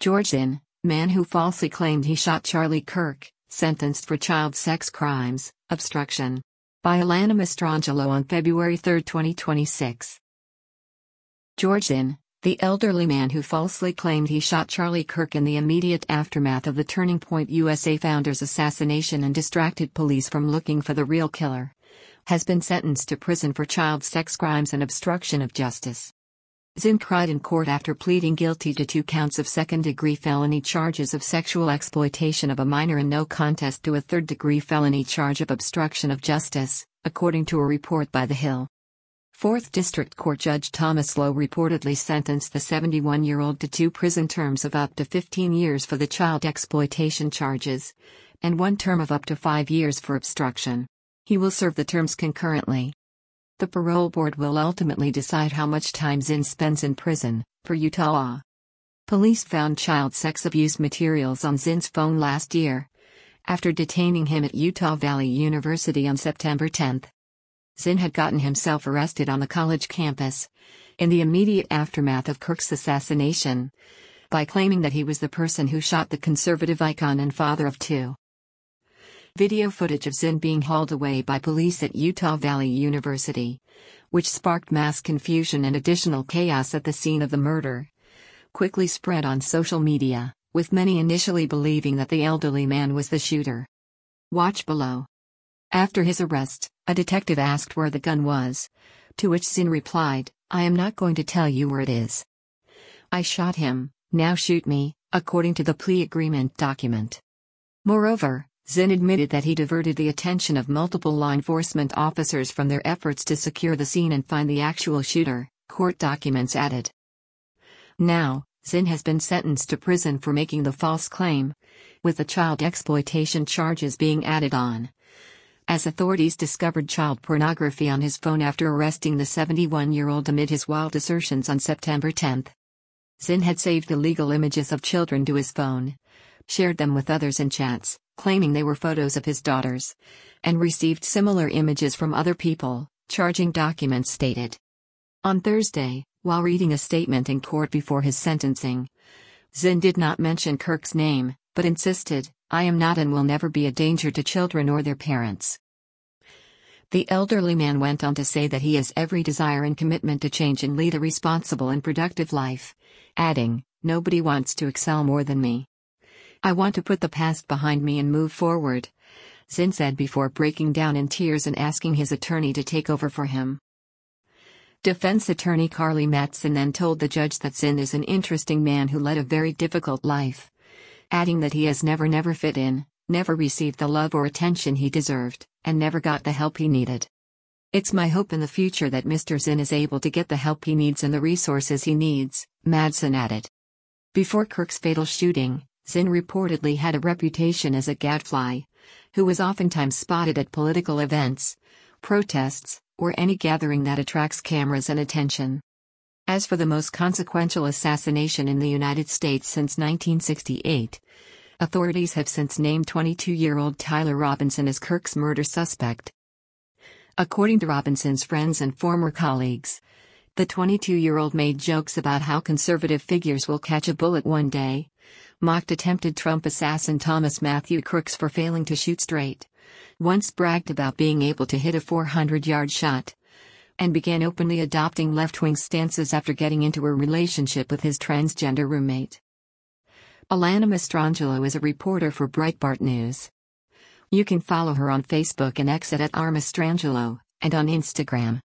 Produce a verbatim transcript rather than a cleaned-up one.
George Zinn, man who falsely claimed he shot Charlie Kirk, sentenced for child sex crimes, obstruction. By Alana Mastrangelo on February third, twenty twenty-six. George Zinn, the elderly man who falsely claimed he shot Charlie Kirk in the immediate aftermath of the Turning Point U S A founder's assassination and distracted police from looking for the real killer, has been sentenced to prison for child sex crimes and obstruction of justice. Zinn cried in court after pleading guilty to two counts of second-degree felony charges of sexual exploitation of a minor and no contest to a third-degree felony charge of obstruction of justice, according to a report by The Hill. fourth District Court Judge Thomas Lowe reportedly sentenced the seventy-one-year-old to two prison terms of up to fifteen years for the child exploitation charges, and one term of up to five years for obstruction. He will serve the terms concurrently. The parole board will ultimately decide how much time Zinn spends in prison, per Utah law. Police found child sex abuse materials on Zinn's phone last year, after detaining him at Utah Valley University on September tenth. Zinn had gotten himself arrested on the college campus, in the immediate aftermath of Kirk's assassination, by claiming that he was the person who shot the conservative icon and father of two. Video footage of Zinn being hauled away by police at Utah Valley University, which sparked mass confusion and additional chaos at the scene of the murder, quickly spread on social media, with many initially believing that the elderly man was the shooter. Watch below. After his arrest, a detective asked where the gun was, to which Zinn replied, "I am not going to tell you where it is. I shot him, now shoot me," according to the plea agreement document. Moreover, Zinn admitted that he diverted the attention of multiple law enforcement officers from their efforts to secure the scene and find the actual shooter, court documents added. Now, Zinn has been sentenced to prison for making the false claim, with the child exploitation charges being added on, as authorities discovered child pornography on his phone after arresting the seventy-one-year-old amid his wild assertions on September tenth. Zinn had saved illegal images of children to his phone, shared them with others in chats, claiming they were photos of his daughters, and received similar images from other people, charging documents stated. On Thursday, while reading a statement in court before his sentencing, Zinn did not mention Kirk's name, but insisted, "I am not and will never be a danger to children or their parents." The elderly man went on to say that he has every desire and commitment to change and lead a responsible and productive life, adding, "Nobody wants to excel more than me. I want to put the past behind me and move forward," Zinn said before breaking down in tears and asking his attorney to take over for him. Defense attorney Carly Mattson then told the judge that Zinn is an interesting man who led a very difficult life, adding that he has never never fit in, never received the love or attention he deserved, and never got the help he needed. "It's my hope in the future that Mister Zinn is able to get the help he needs and the resources he needs," Mattson added. Before Kirk's fatal shooting, Zinn reportedly had a reputation as a gadfly, who was oftentimes spotted at political events, protests, or any gathering that attracts cameras and attention. As for the most consequential assassination in the United States since nineteen sixty-eight, authorities have since named twenty-two-year-old Tyler Robinson as Kirk's murder suspect. According to Robinson's friends and former colleagues, the twenty-two-year-old made jokes about how conservative figures will catch a bullet one day, mocked attempted Trump assassin Thomas Matthew Crooks for failing to shoot straight, once bragged about being able to hit a four hundred yard shot, and began openly adopting left-wing stances after getting into a relationship with his transgender roommate. Alana Mastrangelo is a reporter for Breitbart News. You can follow her on Facebook and X at R Mastrangelo, and on Instagram.